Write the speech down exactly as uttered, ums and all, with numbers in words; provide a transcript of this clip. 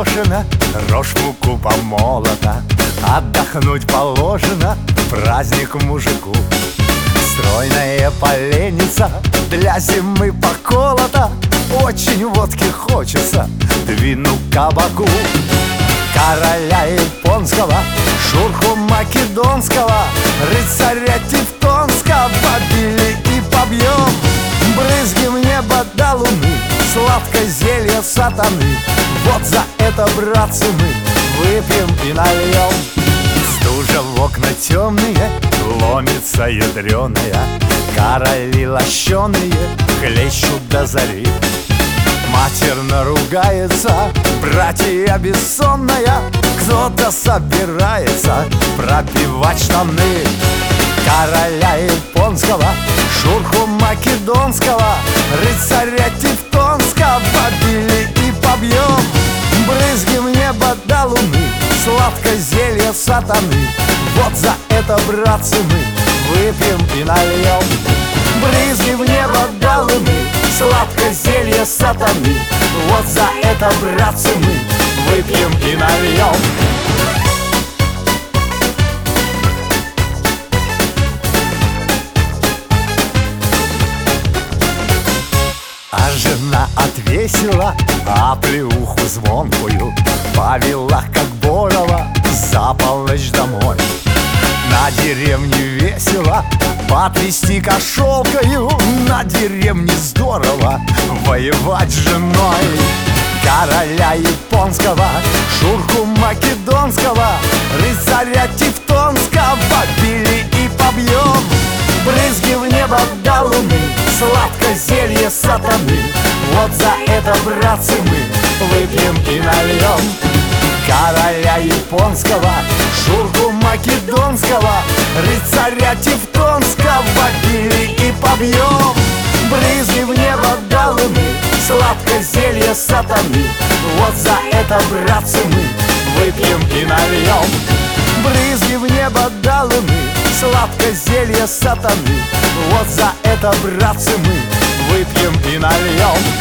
положено, рожь муку помолота. Отдохнуть положено, праздник мужику. Стройная поленница для зимы поколота. Очень водки хочется, двину кабаку. Короля японского, шурху македонского, рыцаря тевтонского побили и побьем. Брызги в небо до луны, сладкое зелье сатаны. Вот за это, братцы, мы выпьем и нальем. Стужа в окна темные, ломится ядреная. Короли лощеные хлещут до зари. Матерно ругается братья бессонная. Кто-то собирается пропивать штаны. Короля японского, шурху македонского, рыцаря тевтонского побили и побьем. Брызги в небо до луны, сладкое зелье сатаны. Вот за это, братцы, мы выпьем и нальем. Брызги в небо до луны, сладкое зелье сатаны. Вот за это, братцы, мы выпьем и нальем. А жена отвесила оплеуху звонкую, повела, как Борова, за полночь домой. На деревне весело потрясти кошелкою, на деревне здорово воевать с женой. Короля японского, шурху македонского, рыцаря тевтонского побили и побьем. Брызги в небо до луны, сладкое зелье сатаны. Вот за это, братцы, мы выпьем и нальем. Короля японского, шурху македонского, рыцаря тевтонского побили и побьем. Брызги в небо до луны, сладкое зелье сатаны. Вот за это, братцы, мы выпьем и нальем. Брызги в небо до луны, сладкое зелье сатаны. Вот за это, братцы, мы выпьем и нальем.